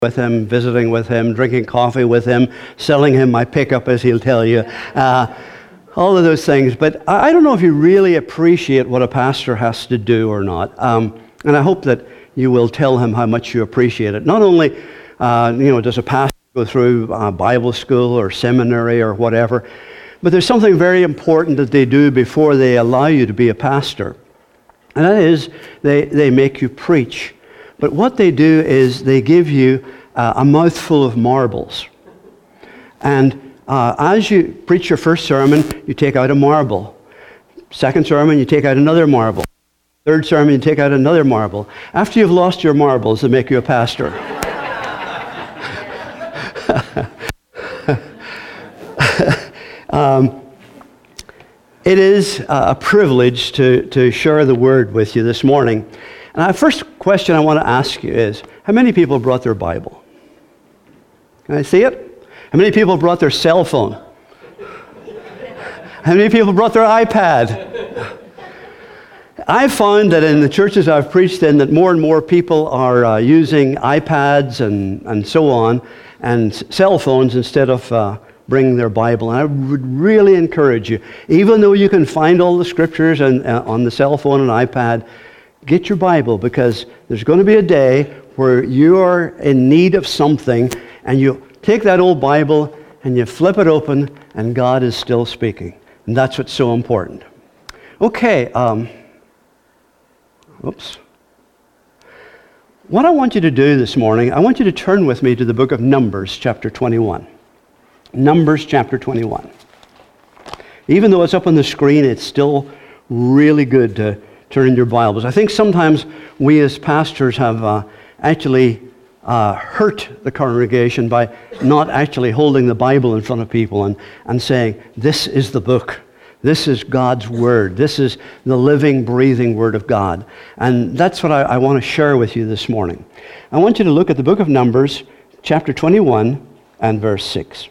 with him, visiting with him, drinking coffee with him, selling him my pickup, as he'll tell you. All of those things. But I don't know if you really appreciate what a pastor has to do or not. And I hope that you will tell him how much you appreciate it. Not only, does a pastor go through Bible school or seminary or whatever, but there's something very important that they do before they allow you to be a pastor. And that is, they make you preach. But what they do is they give you a mouthful of marbles. And as you preach your first sermon, you take out a marble. Second sermon, you take out another marble. Third sermon, you take out another marble. After you've lost your marbles, they make you a pastor. It is a privilege to share the word with you this morning. And the first question I want to ask you is, how many people brought their Bible? Can I see it? How many people brought their cell phone? How many people brought their iPad? I've found that in the churches I've preached in that more and more people are using iPads and so on, and cell phones instead of bringing their Bible. And I would really encourage you, even though you can find all the scriptures on the cell phone and iPad, get your Bible, because there's going to be a day where you are in need of something, and you take that old Bible and you flip it open, and God is still speaking. And that's what's so important. Okay, What I want you to do this morning, I want you to turn with me to the book of Numbers, chapter 21. Numbers, chapter 21. Even though it's up on the screen, it's still really good to turn in your Bibles. I think sometimes we as pastors have actually hurt the congregation by not actually holding the Bible in front of people and saying, this is the book. This is God's Word. This is the living, breathing Word of God. And that's what I want to share with you this morning. I want you to look at the book of Numbers, chapter 21 and verse 6.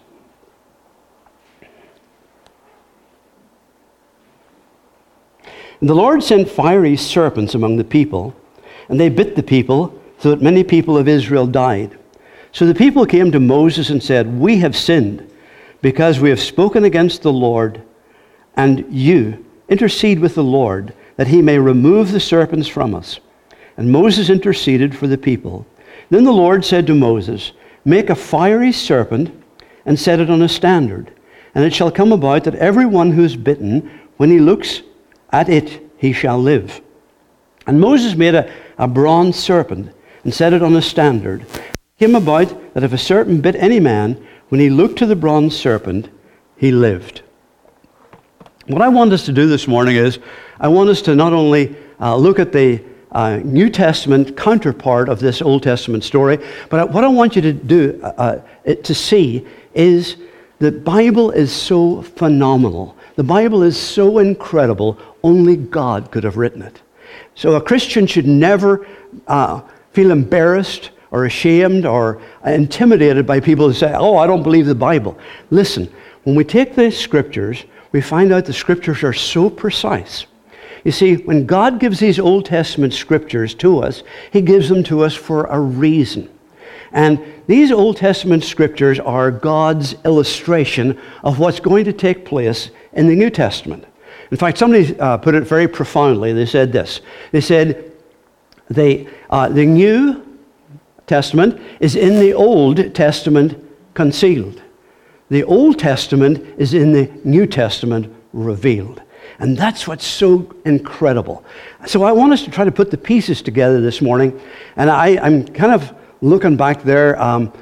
And the Lord sent fiery serpents among the people, and they bit the people, so that many people of Israel died. So the people came to Moses and said, we have sinned, because we have spoken against the Lord, and you intercede with the Lord, that he may remove the serpents from us. And Moses interceded for the people. Then the Lord said to Moses, make a fiery serpent, and set it on a standard. And it shall come about that everyone who is bitten, when he looks at it, he shall live. And Moses made a bronze serpent, and set it on a standard. It came about that if a serpent bit any man, when he looked to the bronze serpent, he lived. What I want us to do this morning is, I want us to not only look at the New Testament counterpart of this Old Testament story, but what I want you to do, to see, is the Bible is so phenomenal. The Bible is so incredible, only God could have written it. So a Christian should never feel embarrassed or ashamed or intimidated by people who say, oh, I don't believe the Bible. Listen, when we take the scriptures, we find out the scriptures are so precise. You see, when God gives these Old Testament scriptures to us, he gives them to us for a reason. And these Old Testament scriptures are God's illustration of what's going to take place in the New Testament. In fact, somebody put it very profoundly. They said this. They said, the New Testament is in the Old Testament concealed. The Old Testament is in the New Testament revealed. And that's what's so incredible. So I want us to try to put the pieces together this morning. And I'm kind of looking back there.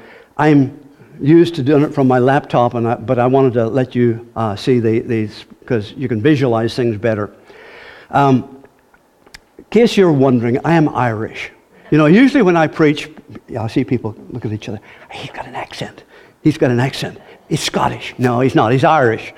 I'm used to doing it from my laptop, but I wanted to let you see these, because you can visualize things better. In case you're wondering, I am Irish. You know, usually when I preach, I see people look at each other. He's got an accent. He's got an accent. He's Scottish. No, he's not. He's Irish.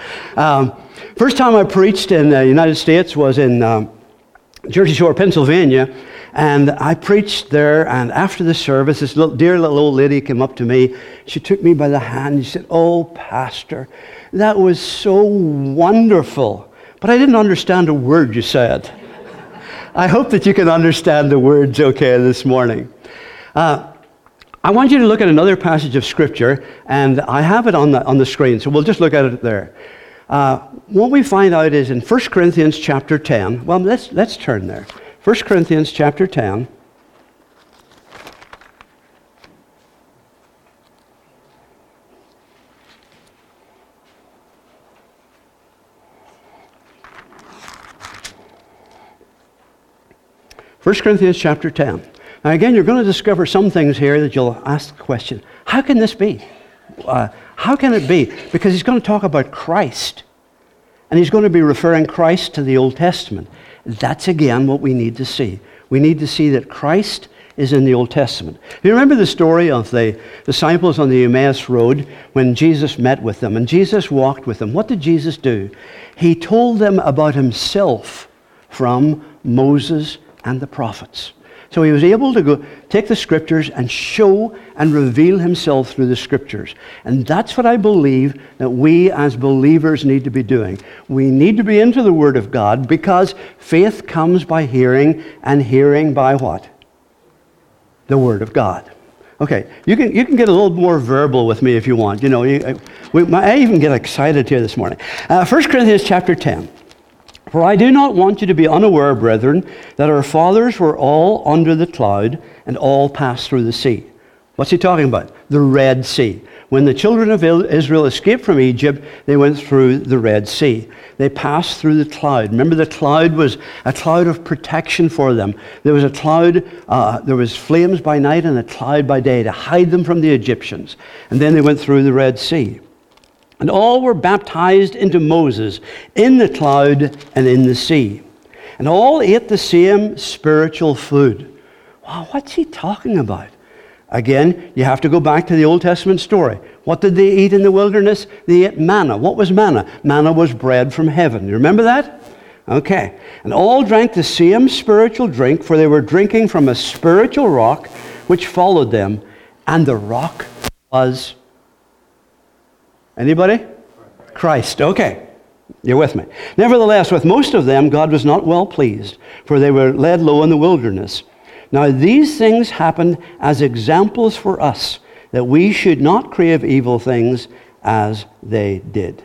First time I preached in the United States was in Jersey Shore, Pennsylvania. And I preached there, and after the service, this dear little old lady came up to me. She took me by the hand and she said, oh, Pastor, that was so wonderful. But I didn't understand a word you said. I hope that you can understand the words okay this morning. I want you to look at another passage of Scripture, and I have it on the screen, so we'll just look at it there. What we find out is in 1 Corinthians chapter 10. Well, let's turn there. 1 Corinthians chapter 10. First Corinthians chapter 10. Now again, you're going to discover some things here that you'll ask the question, how can this be? How can it be? Because he's going to talk about Christ. And he's going to be referring Christ to the Old Testament. That's again what we need to see. We need to see that Christ is in the Old Testament. You remember the story of the disciples on the Emmaus Road when Jesus met with them and Jesus walked with them. What did Jesus do? He told them about himself from Moses and the prophets. So he was able to go take the Scriptures and show and reveal himself through the Scriptures. And that's what I believe that we as believers need to be doing. We need to be into the Word of God because faith comes by hearing, and hearing by what? The Word of God. Okay, you can get a little more verbal with me if you want. You know, I even get excited here this morning. 1 Corinthians chapter 10. For I do not want you to be unaware, brethren, that our fathers were all under the cloud and all passed through the sea. What's he talking about? The Red Sea. When the children of Israel escaped from Egypt, they went through the Red Sea. They passed through the cloud. Remember, the cloud was a cloud of protection for them. There was a cloud, there was flames by night and a cloud by day to hide them from the Egyptians. And then they went through the Red Sea. And all were baptized into Moses in the cloud and in the sea. And all ate the same spiritual food. Wow, what's he talking about? Again, you have to go back to the Old Testament story. What did they eat in the wilderness? They ate manna. What was manna? Manna was bread from heaven. You remember that? Okay. And all drank the same spiritual drink, for they were drinking from a spiritual rock which followed them. And the rock was... Anybody? Christ. Okay. You're with me. Nevertheless, with most of them, God was not well pleased, for they were led low in the wilderness. Now, these things happened as examples for us, that we should not crave evil things as they did.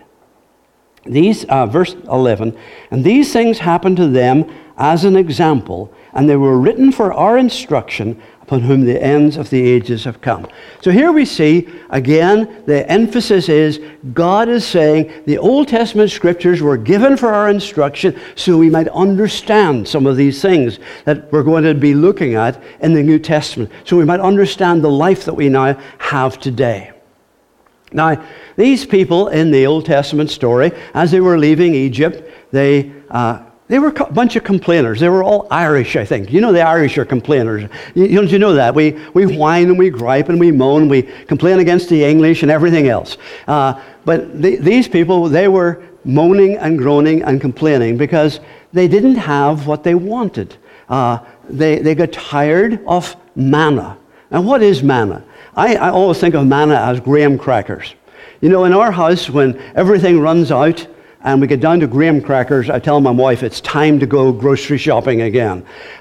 Verse 11, and these things happened to them as an example, and they were written for our instruction, upon whom the ends of the ages have come. So here we see, again, the emphasis is God is saying the Old Testament Scriptures were given for our instruction so we might understand some of these things that we're going to be looking at in the New Testament, so we might understand the life that we now have today. Now, these people in the Old Testament story, as they were leaving Egypt, they were a bunch of complainers. They were all Irish, I think. You know the Irish are complainers. Don't you know that? We whine and we gripe and we moan. We complain against the English and everything else. But these people, they were moaning and groaning and complaining because they didn't have what they wanted. They got tired of manna. And what is manna? I always think of manna as graham crackers. You know, in our house, when everything runs out, and we get down to graham crackers, I tell my wife it's time to go grocery shopping again.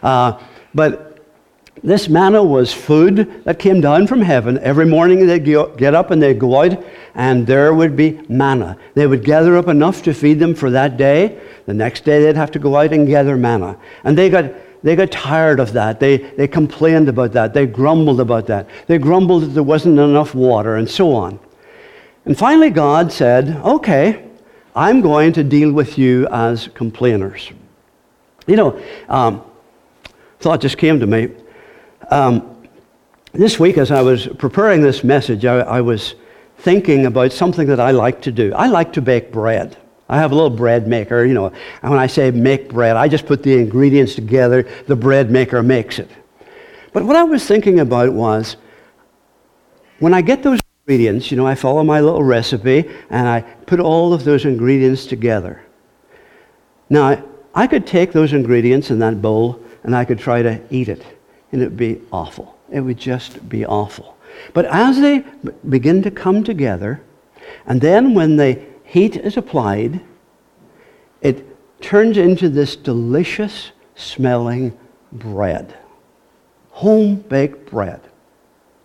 But this manna was food that came down from heaven. Every morning they'd get up and they'd go out, and there would be manna. They would gather up enough to feed them for that day. The next day they'd have to go out and gather manna. And they got tired of that. They complained about that. They grumbled about that. They grumbled that there wasn't enough water and so on. And finally God said, okay, I'm going to deal with you as complainers. You know, thought just came to me. This week as I was preparing this message, I was thinking about something that I like to do. I like to bake bread. I have a little bread maker, you know, and when I say make bread, I just put the ingredients together, the bread maker makes it. But what I was thinking about was, when I get those ingredients, you know, I follow my little recipe, and I put all of those ingredients together. Now, I could take those ingredients in that bowl, and I could try to eat it, and it would be awful. It would just be awful. But as they begin to come together, and then when the heat is applied, it turns into this delicious smelling bread. Home-baked bread.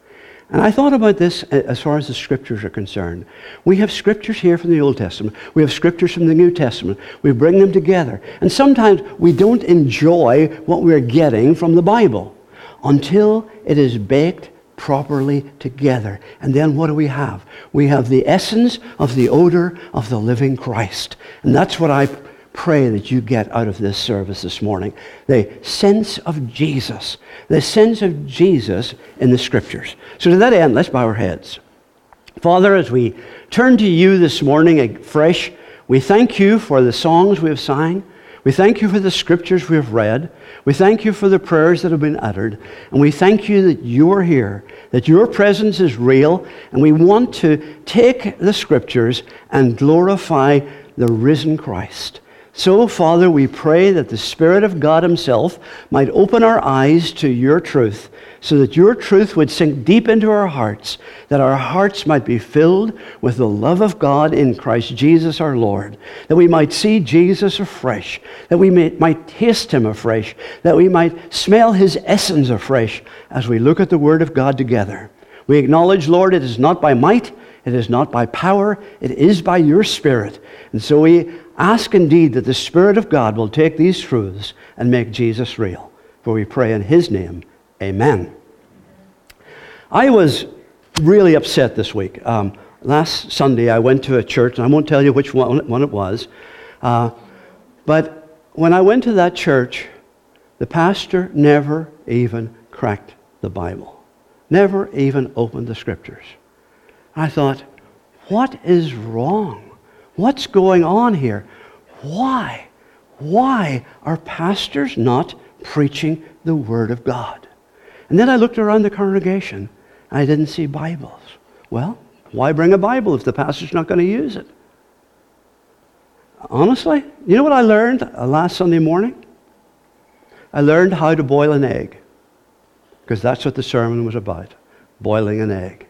And I thought about this as far as the Scriptures are concerned. We have Scriptures here from the Old Testament. We have Scriptures from the New Testament. We bring them together. And sometimes we don't enjoy what we're getting from the Bible until it is baked properly together. And then what do we have? We have the essence of the odor of the living Christ. And that's what I pray that you get out of this service this morning. The sense of Jesus. The sense of Jesus in the Scriptures. So to that end, let's bow our heads. Father, as we turn to you this morning afresh, we thank you for the songs we have sang. We thank you for the Scriptures we have read. We thank you for the prayers that have been uttered. And we thank you that you are here, that your presence is real, and we want to take the Scriptures and glorify the risen Christ. So, Father, we pray that the Spirit of God himself might open our eyes to your truth, so that your truth would sink deep into our hearts, that our hearts might be filled with the love of God in Christ Jesus our Lord, that we might see Jesus afresh, that we might taste him afresh, that we might smell his essence afresh as we look at the Word of God together. We acknowledge, Lord, it is not by might, it is not by power, it is by your Spirit. And so we ask indeed that the Spirit of God will take these truths and make Jesus real. For we pray in his name, amen. I was really upset this week. Last Sunday I went to a church, and I won't tell you which one it was, but when I went to that church, the pastor never even cracked the Bible. Never even opened the Scriptures. I thought, what is wrong? What's going on here? Why? Why are pastors not preaching the Word of God? And then I looked around the congregation, and I didn't see Bibles. Well, why bring a Bible if the pastor's not going to use it? Honestly, you know what I learned last Sunday morning? I learned how to boil an egg, because that's what the sermon was about, boiling an egg.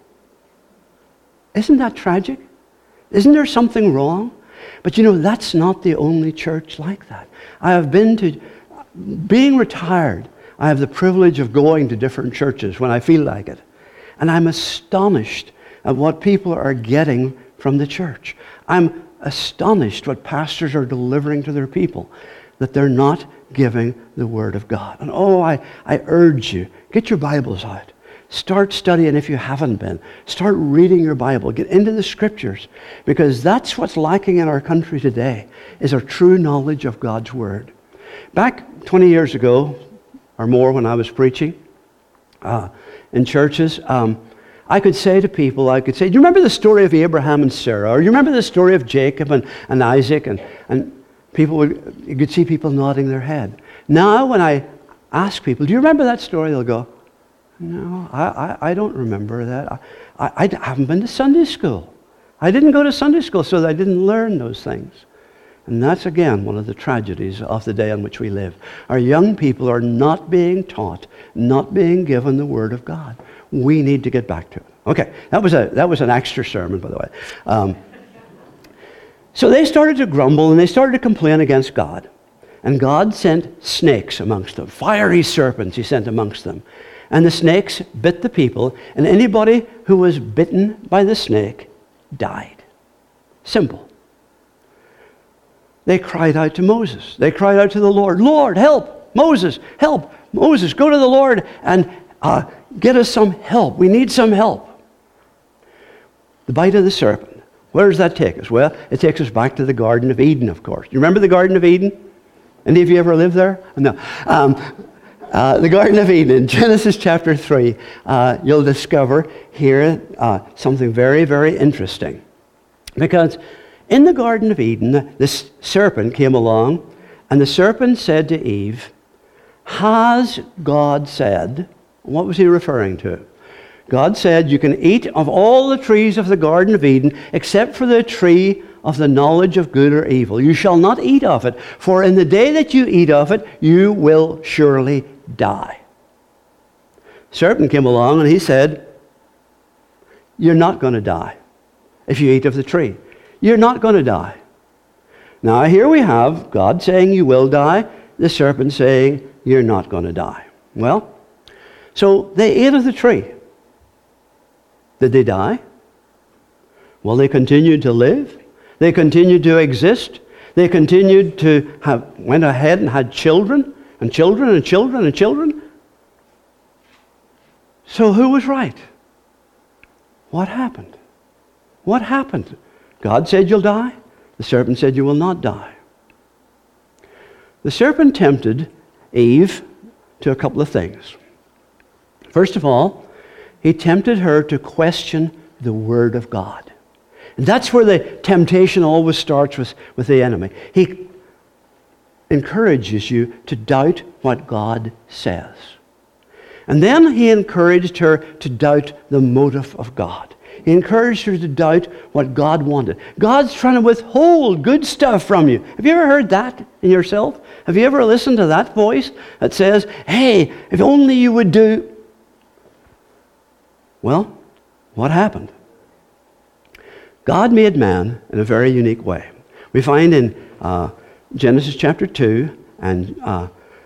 Isn't that tragic? Isn't there something wrong? But you know, that's not the only church like that. I have been to, being retired, I have the privilege of going to different churches when I feel like it. And I'm astonished at what people are getting from the church. I'm astonished what pastors are delivering to their people, that they're not giving the Word of God. And I urge you, get your Bibles out. Start studying if you haven't been. Start reading your Bible. Get into the Scriptures, because that's what's lacking in our country today, is a true knowledge of God's Word. Back 20 years ago, or more, when I was preaching in churches, I could say to people, do you remember the story of Abraham and Sarah? Or do you remember the story of Jacob and Isaac? And you could see people nodding their head. Now when I ask people, do you remember that story? They'll go, no, I don't remember that. I haven't been to Sunday school. I didn't go to Sunday school, so I didn't learn those things. And that's, again, one of the tragedies of the day in which we live. Our young people are not being taught, not being given the Word of God. We need to get back to it. Okay, that was an extra sermon, by the way. So they started to grumble, and they started to complain against God. And God sent snakes amongst them, fiery serpents he sent amongst them. And the snakes bit the people, and anybody who was bitten by the snake died. Simple. They cried out to Moses. They cried out to the Lord, Lord, help! Moses, help! Moses, go to the Lord and get us some help. We need some help. The bite of the serpent. Where does that take us? Well, it takes us back to the Garden of Eden, of course. You remember the Garden of Eden? Any of you ever lived there? No. The Garden of Eden, in Genesis chapter 3, you'll discover here something very, very interesting. Because in the Garden of Eden, this serpent came along, and the serpent said to Eve, has God said, what was he referring to? God said, you can eat of all the trees of the Garden of Eden, except for the tree of the knowledge of good or evil. You shall not eat of it, for in the day that you eat of it, you will surely die. Serpent came along and he said, you're not going to die if you eat of the tree. You're not going to die. Now here we have God saying you will die, the serpent saying you're not going to die. Well, so they ate of the tree. Did they die? Well, they continued to live. They continued to exist. They continued to went ahead and had children, and children, and children, and children. So who was right? What happened? What happened? God said you'll die. The serpent said you will not die. The serpent tempted Eve to a couple of things. First of all, he tempted her to question the Word of God. And that's where the temptation always starts with the enemy. He encourages you to doubt what God says. And then he encouraged her to doubt the motive of God. He encouraged her to doubt what God wanted. God's trying to withhold good stuff from you. Have you ever heard that in yourself? Have you ever listened to that voice that says, hey, if only you would do... Well, what happened? God made man in a very unique way. We find in Genesis chapter 2, and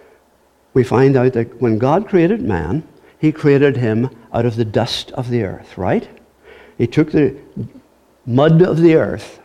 we find out that when God created man, he created him out of the dust of the earth, right? He took the mud of the earth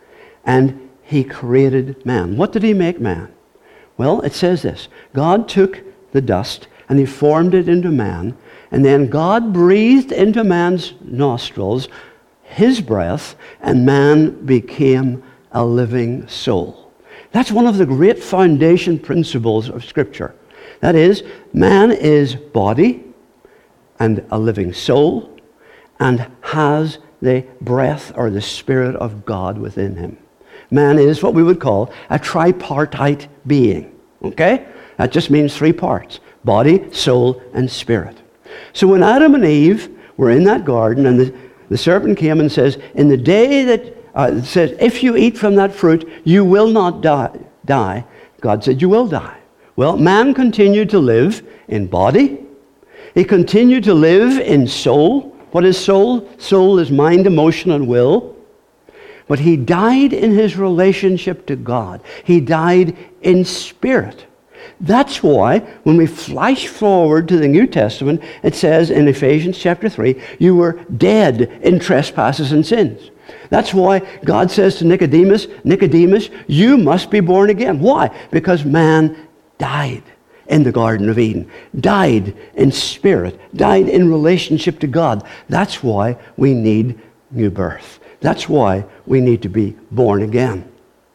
and he created man. What did he make man? Well, it says this. God took the dust and he formed it into man, and then God breathed into man's nostrils his breath, and man became a living soul. That's one of the great foundation principles of Scripture. That is, man is body and a living soul, and has the breath or the Spirit of God within him. Man is what we would call a tripartite being. Okay? That just means three parts: body, soul, and spirit. So when Adam and Eve were in that garden, and the serpent came and says, in the day that, says, if you eat from that fruit, you will not die. God said, you will die. Well, man continued to live in body. He continued to live in soul. What is soul? Soul is mind, emotion, and will. But he died in his relationship to God. He died in spirit. That's why when we flash forward to the New Testament, it says in Ephesians chapter 3, you were dead in trespasses and sins. That's why God says to Nicodemus, Nicodemus, you must be born again. Why? Because man died in the Garden of Eden, died in spirit, died in relationship to God. That's why we need new birth. That's why we need to be born again.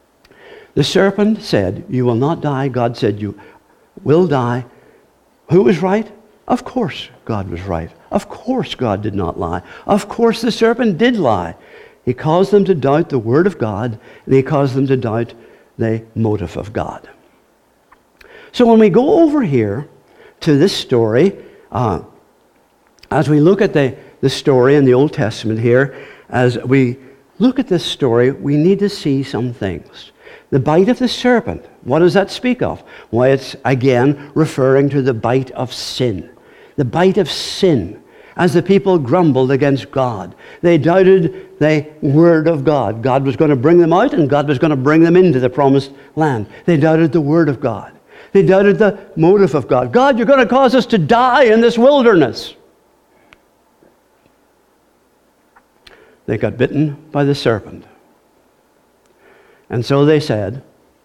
The serpent said, you will not die. God said, you will die. Who was right? Of course God was right. Of course God did not lie. Of course the serpent did lie. He caused them to doubt the Word of God, and he caused them to doubt the motive of God. So when we go over here to this story, as we look at the story in the Old Testament here, as we look at this story, we need to see some things. The bite of the serpent, what does that speak of? Why, it's again referring to the bite of sin. The bite of sin. As the people grumbled against God, they doubted the Word of God. God was going to bring them out, and God was going to bring them into the promised land. They doubted the Word of God. They doubted the motive of God. God, you're going to cause us to die in this wilderness. They got bitten by the serpent. And so they said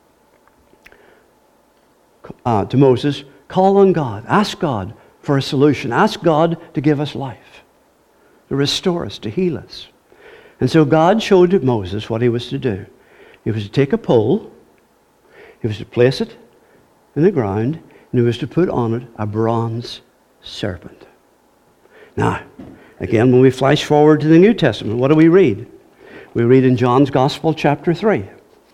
to Moses, call on God. Ask God for a solution. Ask God to give us life, to restore us, to heal us. And so God showed to Moses what he was to do. He was to take a pole, he was to place it in the ground, and he was to put on it a bronze serpent. Now, again, when we flash forward to the New Testament, what do we read? We read in John's Gospel, chapter 3.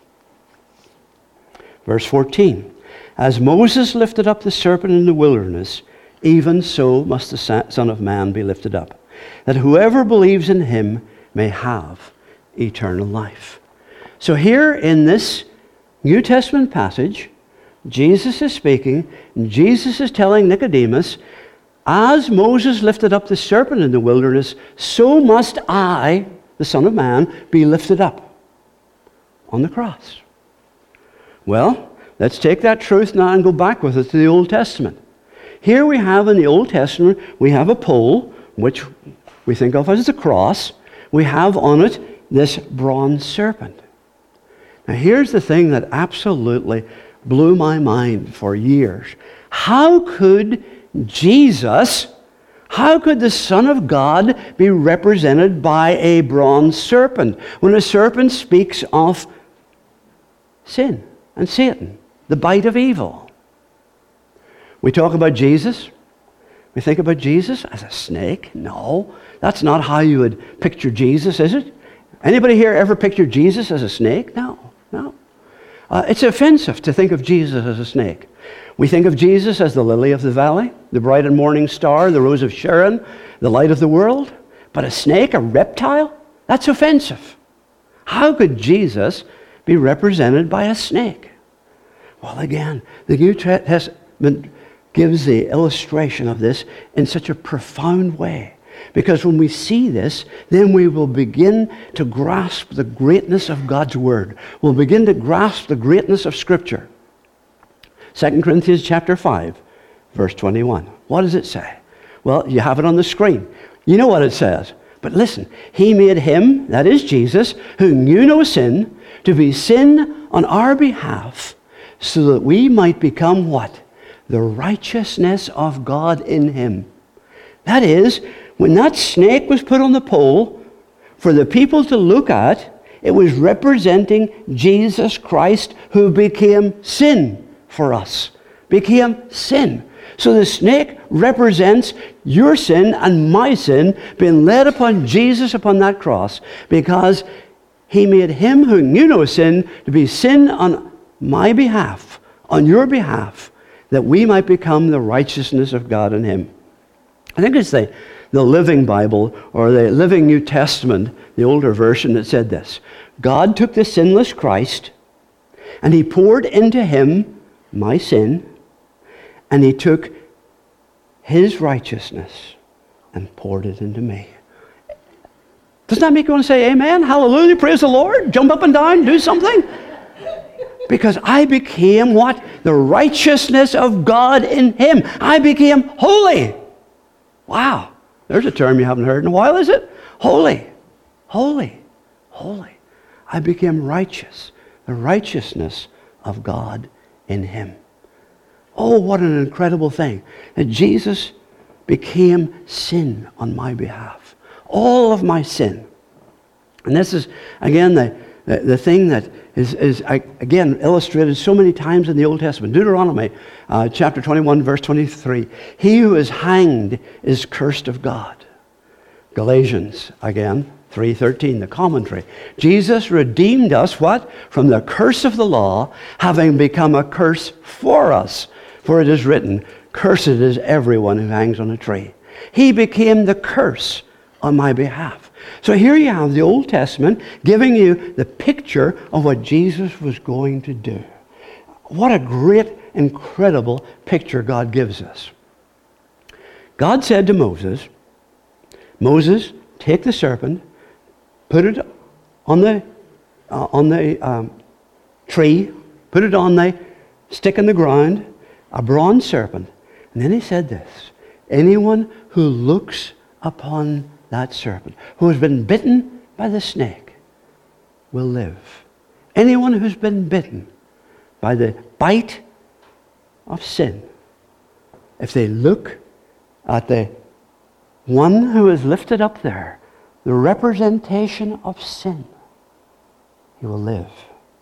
Verse 14, as Moses lifted up the serpent in the wilderness, even so must the Son of Man be lifted up, that whoever believes in him may have eternal life. So here in this New Testament passage, Jesus is speaking, and Jesus is telling Nicodemus, as Moses lifted up the serpent in the wilderness, so must I, the Son of Man, be lifted up on the cross. Well, let's take that truth now and go back with it to the Old Testament. Here we have in the Old Testament, we have a pole, which we think of as the cross, we have on it this bronze serpent. Now here's the thing that absolutely blew my mind for years. How could Jesus, how could the Son of God be represented by a bronze serpent when a serpent speaks of sin and Satan, the bite of evil? We talk about Jesus. We think about Jesus as a snake. No, that's not how you would picture Jesus, is it? Anybody here ever pictured Jesus as a snake? No. It's offensive to think of Jesus as a snake. We think of Jesus as the lily of the valley, the bright and morning star, the rose of Sharon, the light of the world. But a snake, a reptile, that's offensive. How could Jesus be represented by a snake? Well, again, the New Testament gives the illustration of this in such a profound way. Because when we see this, then we will begin to grasp the greatness of God's Word. We'll begin to grasp the greatness of Scripture. 2 Corinthians chapter 5, verse 21. What does it say? Well, you have it on the screen. You know what it says. But listen, He made Him, that is Jesus, who knew no sin, to be sin on our behalf, so that we might become what? The righteousness of God in Him. That is, when that snake was put on the pole for the people to look at, it was representing Jesus Christ, who became sin for us. Became sin. So the snake represents your sin and my sin being laid upon Jesus upon that cross, because He made Him who knew no sin to be sin on my behalf, on your behalf, that we might become the righteousness of God in Him. I think it's the Living Bible, or the Living New Testament, the older version, that said this: God took the sinless Christ, and He poured into Him my sin, and He took His righteousness and poured it into me. Doesn't that make you want to say amen? Hallelujah, praise the Lord, jump up and down, do something? Because I became what? The righteousness of God in Him. I became holy. Wow. There's a term you haven't heard in a while, is it? Holy. Holy. Holy. I became righteous. The righteousness of God in Him. Oh, what an incredible thing. That Jesus became sin on my behalf. All of my sin. And this is, again, the thing that is again illustrated so many times in the Old Testament. Deuteronomy chapter 21, verse 23. He who is hanged is cursed of God. Galatians, again, 3:13, the commentary. Jesus redeemed us, what? From the curse of the law, having become a curse for us. For it is written, cursed is everyone who hangs on a tree. He became the curse on my behalf. So here you have the Old Testament giving you the picture of what Jesus was going to do. What a great, incredible picture God gives us. God said to Moses, Moses, take the serpent, put it on the tree, put it on the stick in the ground, a bronze serpent. And then He said this: anyone who looks upon that serpent, who has been bitten by the snake, will live. Anyone who's been bitten by the bite of sin, if they look at the one who is lifted up there, the representation of sin, he will live.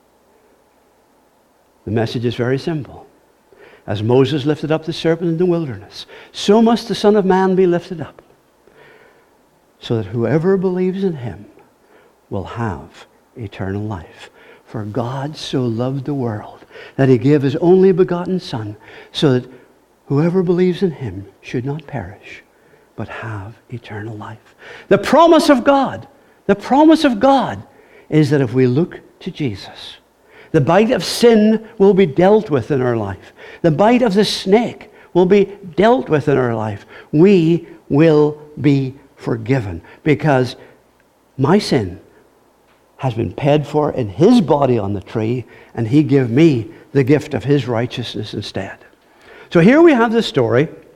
The message is very simple. As Moses lifted up the serpent in the wilderness, so must the Son of Man be lifted up, so that whoever believes in Him will have eternal life. For God so loved the world that He gave His only begotten Son, so that whoever believes in Him should not perish, but have eternal life. The promise of God is that if we look to Jesus, the bite of sin will be dealt with in our life. The bite of the snake will be dealt with in our life. We will be forgiven, because my sin has been paid for in His body on the tree, and He gave me the gift of His righteousness instead. So here we have the story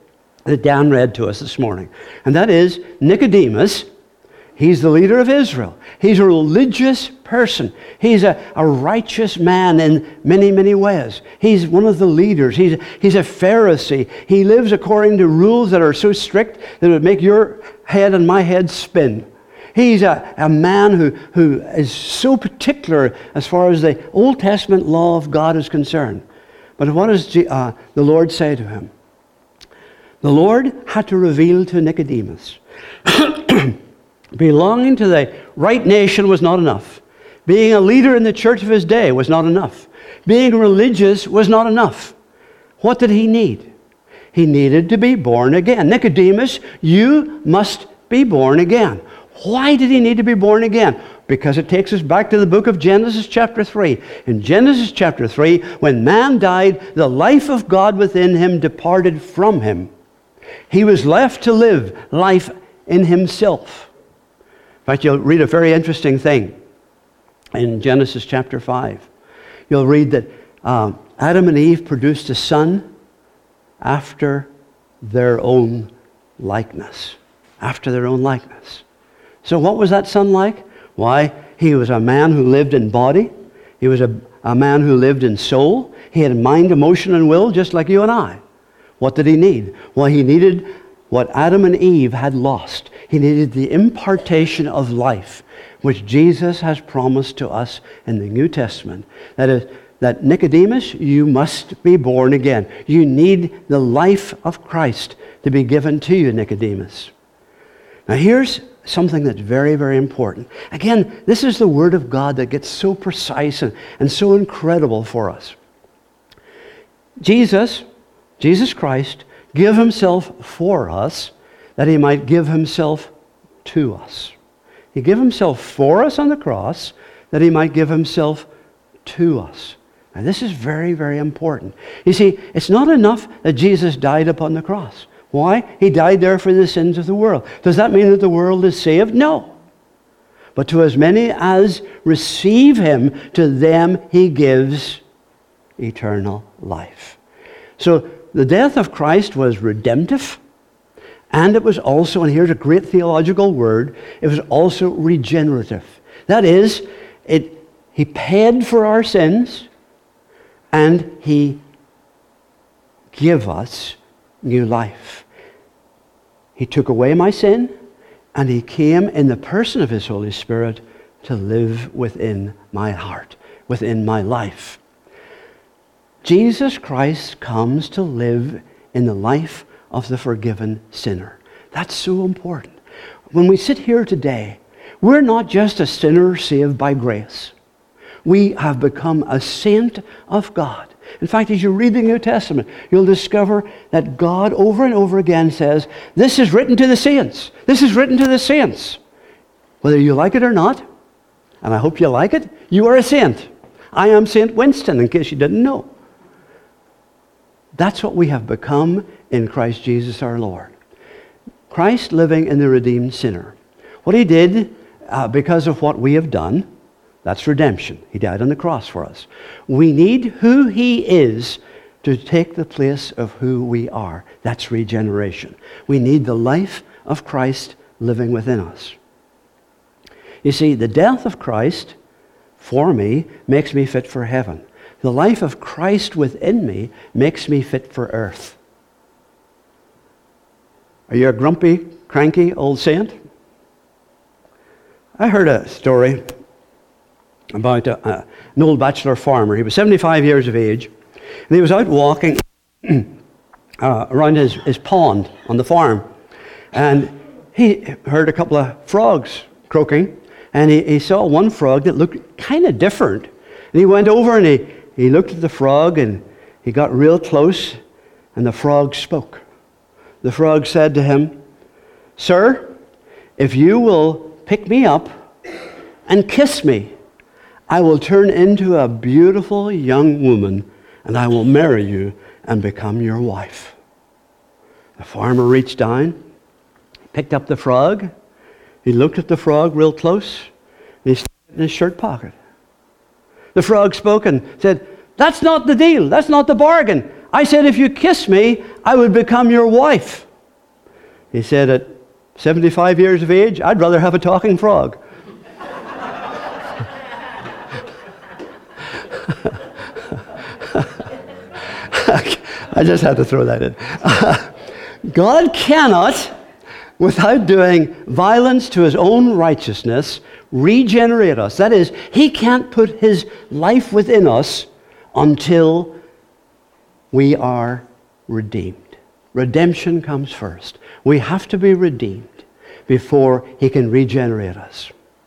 that Dan read to us this morning. And that is Nicodemus. He's the leader of Israel. He's a religious person. He's a righteous man in many, many ways. He's one of the leaders. He's a Pharisee. He lives according to rules that are so strict that it would make your head and my head spin. He's a man who is so particular as far as the Old Testament law of God is concerned. But what does the Lord say to him? The Lord had to reveal to Nicodemus belonging to the right nation was not enough. Being a leader in the church of his day was not enough. Being religious was not enough. What did he need? He needed to be born again. Nicodemus, you must be born again. Why did he need to be born again? Because it takes us back to the book of Genesis chapter 3. In Genesis chapter 3, when man died, the life of God within him departed from him. He was left to live life in himself. In fact, you'll read a very interesting thing in Genesis chapter 5. You'll read that Adam and Eve produced a son after their own likeness. After their own likeness. So what was that son like? Why, he was a man who lived in body. He was a man who lived in soul. He had mind, emotion, and will, just like you and I. What did he need? Well, he needed what Adam and Eve had lost. He needed the impartation of life, which Jesus has promised to us in the New Testament. That is, that Nicodemus, you must be born again. You need the life of Christ to be given to you, Nicodemus. Now here's something that's very, very important. Again, this is the Word of God that gets so precise and so incredible for us. Jesus Christ, give himself for us that he might give himself to us. He gave himself for us on the cross that he might give himself to us. Now this is very, very important. You see, it's not enough that Jesus died upon the cross. Why? He died there for the sins of the world. Does that mean that the world is saved? No. But to as many as receive him, to them he gives eternal life. So the death of Christ was redemptive, and it was also, and here's a great theological word, it was also regenerative. That is, he paid for our sins, and he gave us new life. He took away my sin, and he came in the person of his Holy Spirit to live within my heart, within my life. Jesus Christ comes to live in the life of the forgiven sinner. That's so important. When we sit here today, we're not just a sinner saved by grace. We have become a saint of God. In fact, as you read the New Testament, you'll discover that God over and over again says, this is written to the saints. This is written to the saints. Whether you like it or not, and I hope you like it, you are a saint. I am St. Winston, in case you didn't know. That's what we have become in Christ Jesus our Lord. Christ living in the redeemed sinner. What he did because of what we have done, that's redemption. He died on the cross for us. We need who he is to take the place of who we are. That's regeneration. We need the life of Christ living within us. You see, the death of Christ for me makes me fit for heaven. The life of Christ within me makes me fit for earth. Are you a grumpy, cranky old saint? I heard a story about an old bachelor farmer. He was 75 years of age, and he was out walking around his pond on the farm, and he heard a couple of frogs croaking, and he saw one frog that looked kind of different. And he went over and he looked at the frog, and he got real close, and the frog spoke. The frog said to him, "Sir, if you will pick me up and kiss me, I will turn into a beautiful young woman, and I will marry you and become your wife." The farmer reached down, picked up the frog. He looked at the frog real close, and he stuck it in his shirt pocket. The frog spoke and said, "That's not the deal. That's not the bargain. I said if you kiss me, I would become your wife." He said, at 75 years of age, I'd rather have a talking frog. I just had to throw that in. God cannot, without doing violence to his own righteousness, regenerate us. That is, he can't put his life within us until we are redeemed. Redemption comes first. We have to be redeemed before he can regenerate us.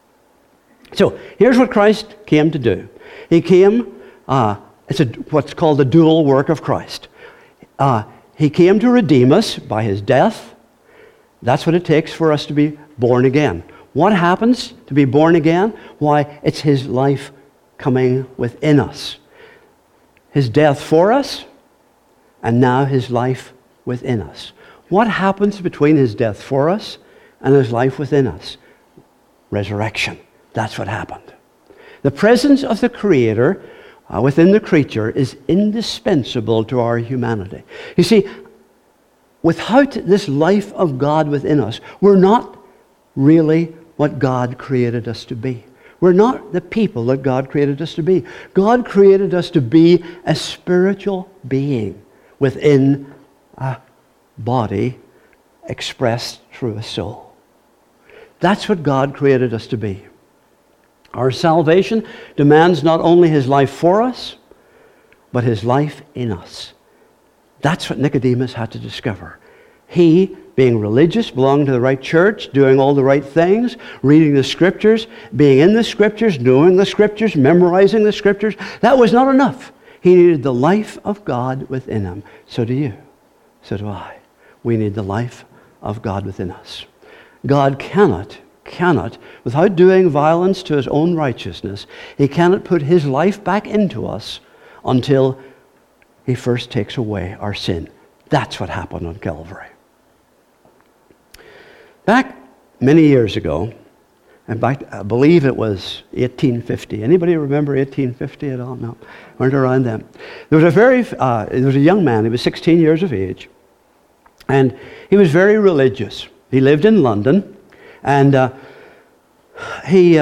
So, here's what Christ came to do. He came, it's what's called the dual work of Christ. He came to redeem us by his death. That's what it takes for us to be born again. What happens to be born again? Why, it's his life coming within us. His death for us, and now his life within us. What happens between his death for us and his life within us? Resurrection. That's what happened. The presence of the Creator within the creature is indispensable to our humanity. You see, without this life of God within us, we're not really what God created us to be. We're not the people that God created us to be. God created us to be a spiritual being within a body expressed through a soul. That's what God created us to be. Our salvation demands not only his life for us, but his life in us. That's what Nicodemus had to discover. He, being religious, belonged to the right church, doing all the right things, reading the Scriptures, being in the Scriptures, knowing the Scriptures, memorizing the Scriptures, that was not enough. He needed the life of God within him. So do you. So do I. We need the life of God within us. God cannot, without doing violence to his own righteousness, he cannot put his life back into us until he first takes away our sin. That's what happened on Calvary. Back many years ago, and I believe it was 1850. Anybody remember 1850 at all? No, weren't around then. There was a young man. He was 16 years of age, and he was very religious. He lived in London, and he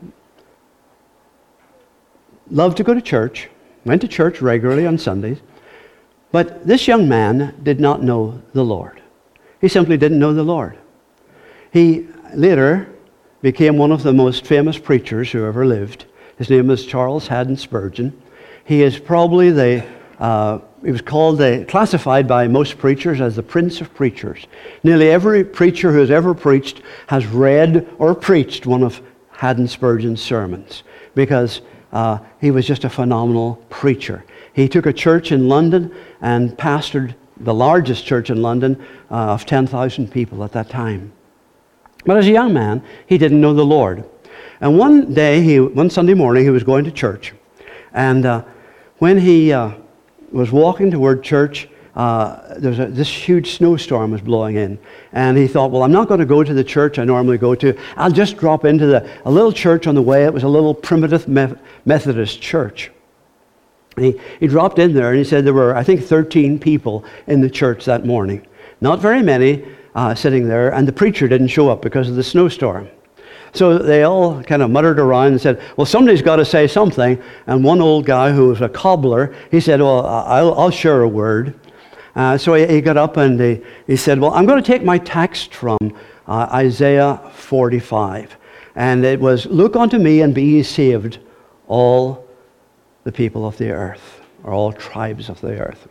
loved to go to church. Went to church regularly on Sundays. But this young man did not know the Lord. He simply didn't know the Lord. He later became one of the most famous preachers who ever lived. His name was Charles Haddon Spurgeon. He is probably he was classified by most preachers as the Prince of Preachers. Nearly every preacher who has ever preached has read or preached one of Haddon Spurgeon's sermons because he was just a phenomenal preacher. He took a church in London and pastored the largest church in London of 10,000 people at that time. But as a young man, he didn't know the Lord. And one Sunday morning, he was going to church. And when he was walking toward church, this huge snowstorm was blowing in. And he thought, well, I'm not going to go to the church I normally go to. I'll just drop into a little church on the way. It was a little primitive Methodist church. He dropped in there and he said there were, I think, 13 people in the church that morning. Not very many sitting there, and the preacher didn't show up because of the snowstorm. So they all kind of muttered around and said, well, somebody's got to say something. And one old guy who was a cobbler, he said, well, I'll share a word. So he got up and he said, well, I'm going to take my text from Isaiah 45. And it was, look unto me and be ye saved, all the people of the earth, or all tribes of the earth.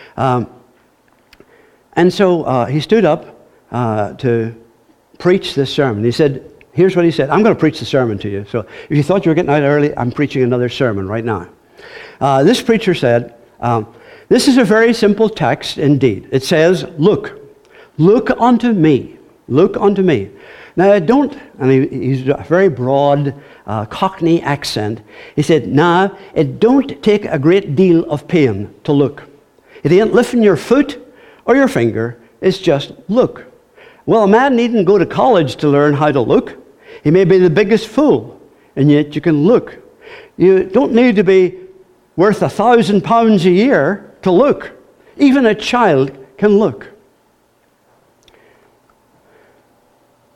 And so he stood up to preach this sermon. He said, here's what he said. I'm going to preach the sermon to you. So if you thought you were getting out early, I'm preaching another sermon right now. This preacher said, this is a very simple text indeed. It says, look unto me. Look unto me. Now, he's a very broad Cockney accent. He said, now, it don't take a great deal of pain to look. It ain't lifting your foot or your finger. It's just look. Well, a man needn't go to college to learn how to look. He may be the biggest fool, and yet you can look. You don't need to be worth £1,000 a year to look. Even a child can look.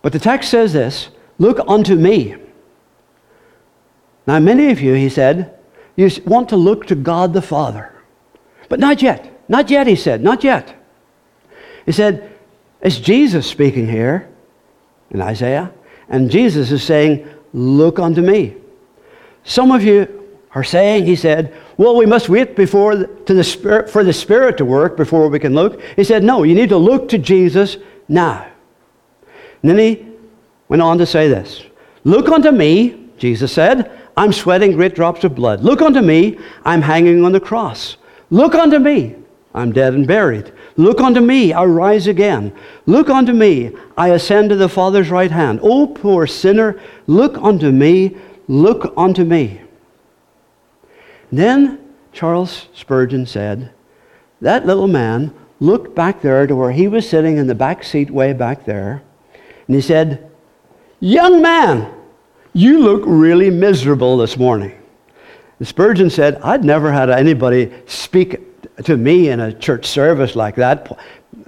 But the text says this, look unto me. Now many of you, he said, you want to look to God the Father. But not yet. Not yet, he said. Not yet. He said, it's Jesus speaking here in Isaiah. And Jesus is saying, look unto me. Some of you are saying, he said, well, we must wait for the Spirit to work before we can look. He said, no, you need to look to Jesus now. And then he went on to say this. Look unto me, Jesus said, I'm sweating great drops of blood. Look unto me, I'm hanging on the cross. Look unto me, I'm dead and buried. Look unto me, I rise again. Look unto me, I ascend to the Father's right hand. O poor sinner, look unto me, look unto me. Then Charles Spurgeon said, that little man looked back there to where he was sitting in the back seat way back there, and he said, young man, you look really miserable this morning. And Spurgeon said, I'd never had anybody speak to me in a church service like that,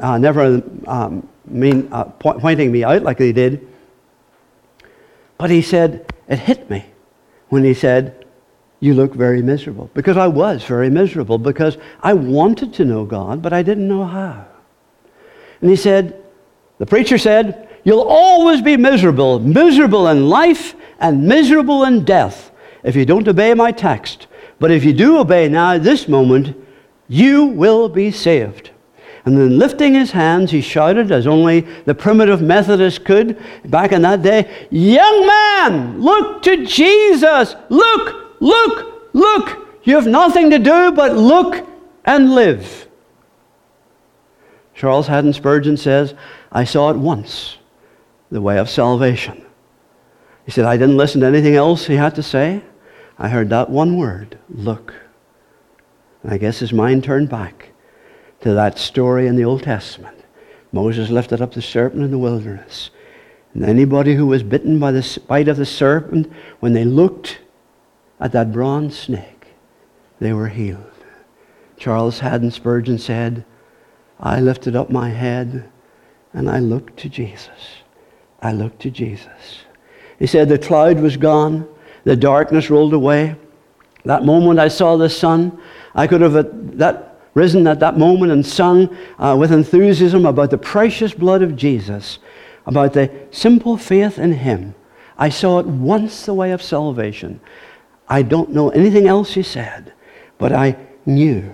pointing me out like they did. But he said, it hit me when he said, you look very miserable. Because I was very miserable, because I wanted to know God, but I didn't know how. And he said, the preacher said, you'll always be miserable, miserable in life and miserable in death if you don't obey my text. But if you do obey now, this moment, you will be saved. And then lifting his hands, he shouted, as only the primitive Methodist could back in that day, young man, look to Jesus. Look, look, look. You have nothing to do but look and live. Charles Haddon Spurgeon says, I saw at once the way of salvation. He said, I didn't listen to anything else he had to say. I heard that one word, look. And I guess his mind turned back to that story in the Old Testament. Moses lifted up the serpent in the wilderness. And anybody who was bitten by the bite of the serpent, when they looked at that bronze snake, they were healed. Charles Haddon Spurgeon said, I lifted up my head and I looked to Jesus. I looked to Jesus. He said the cloud was gone. The darkness rolled away. That moment I saw the sun. I could have risen at that moment and sung with enthusiasm about the precious blood of Jesus, about the simple faith in Him. I saw at once the way of salvation. I don't know anything else he said, but I knew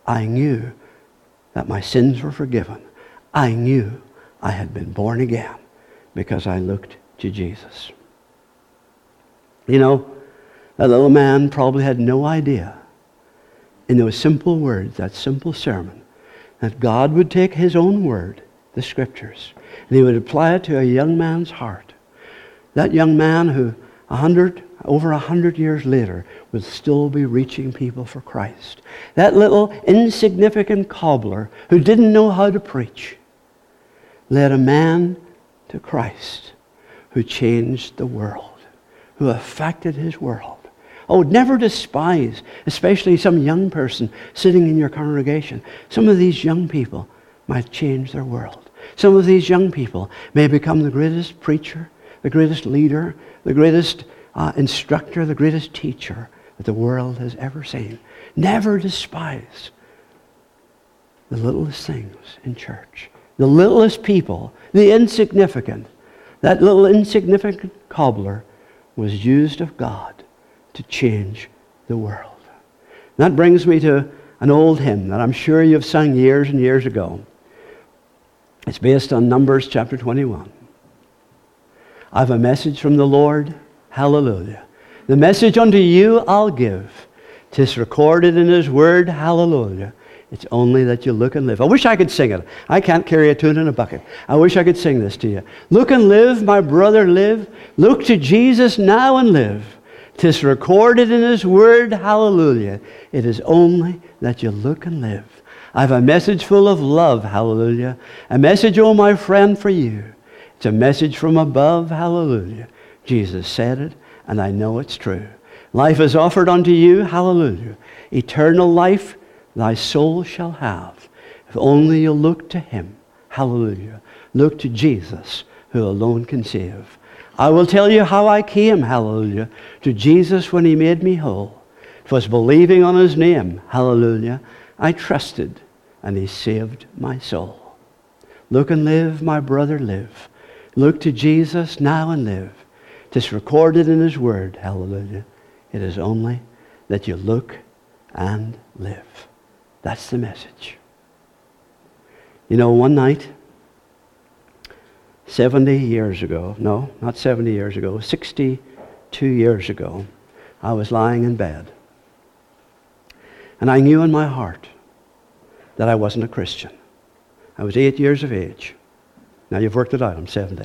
that my sins were forgiven. I knew I had been born again because I looked to Jesus. You know, that little man probably had no idea in those simple words, that simple sermon, that God would take His own word, the Scriptures, and He would apply it to a young man's heart. That young man who over 100 years later will still be reaching people for Christ. That little insignificant cobbler who didn't know how to preach led a man to Christ who changed the world, who affected his world. Oh, never despise, especially some young person sitting in your congregation. Some of these young people might change their world. Some of these young people may become the greatest preacher, the greatest leader, the greatest instructor, the greatest teacher that the world has ever seen. Never despise the littlest things in church. The littlest people, the insignificant. That little insignificant cobbler was used of God to change the world. And that brings me to an old hymn that I'm sure you've sung years and years ago. It's based on Numbers chapter 21. I've a message from the Lord. Hallelujah. The message unto you I'll give. 'Tis recorded in His word. Hallelujah. It's only that you look and live. I wish I could sing it. I can't carry a tune in a bucket. I wish I could sing this to you. Look and live, my brother, live. Look to Jesus now and live. 'Tis recorded in His word. Hallelujah. It is only that you look and live. I've a message full of love. Hallelujah. A message, oh my friend, for you. It's a message from above. Hallelujah. Jesus said it, and I know it's true. Life is offered unto you, hallelujah. Eternal life thy soul shall have, if only you look to Him, hallelujah. Look to Jesus, who alone can save. I will tell you how I came, hallelujah, to Jesus when he made me whole. It was believing on his name, hallelujah. I trusted, and he saved my soul. Look and live, my brother, live. Look to Jesus now and live. 'Tis recorded in his word, hallelujah. It is only that you look and live. That's the message. You know, one night, 70 years ago, no, not 70 years ago, 62 years ago, I was lying in bed. And I knew in my heart that I wasn't a Christian. I was 8 years of age. Now you've worked it out, I'm 70.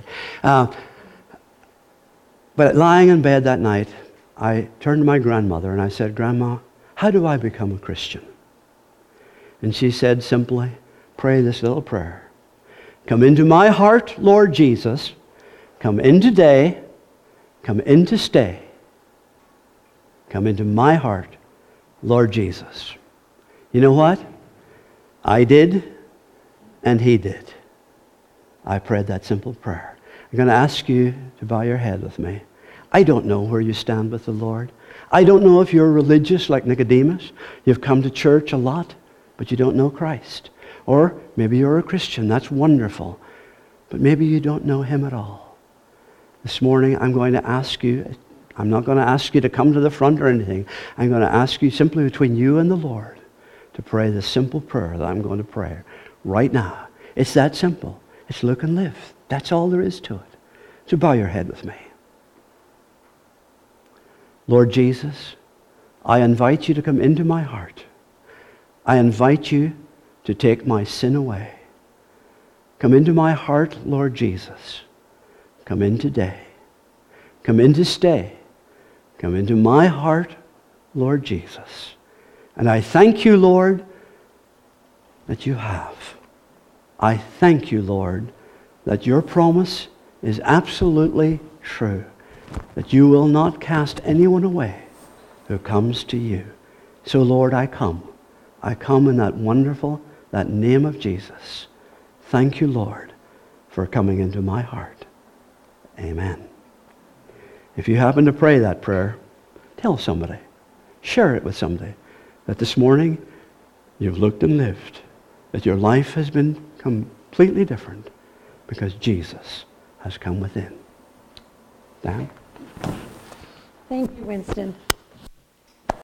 But lying in bed that night, I turned to my grandmother and I said, Grandma, how do I become a Christian? And she said simply, pray this little prayer. Come into my heart, Lord Jesus. Come in today. Come in to stay. Come into my heart, Lord Jesus. You know what? I did, and he did. I prayed that simple prayer. I'm going to ask you to bow your head with me. I don't know where you stand with the Lord. I don't know if you're religious like Nicodemus. You've come to church a lot, but you don't know Christ. Or maybe you're a Christian. That's wonderful. But maybe you don't know him at all. This morning I'm going to ask you, I'm not going to ask you to come to the front or anything. I'm going to ask you simply between you and the Lord to pray the simple prayer that I'm going to pray right now. It's that simple. It's look and live. That's all there is to it. So bow your head with me. Lord Jesus, I invite you to come into my heart. I invite you to take my sin away. Come into my heart, Lord Jesus. Come in today. Come in to stay. Come into my heart, Lord Jesus. And I thank you, Lord, that you have. I thank you, Lord, that your promise is absolutely true, that you will not cast anyone away who comes to you. So, Lord, I come. I come in that wonderful, that name of Jesus. Thank you, Lord, for coming into my heart. Amen. If you happen to pray that prayer, tell somebody. Share it with somebody. That this morning you've looked and lived. That your life has been completely different because Jesus has come within. Dan? Thank you, Winston.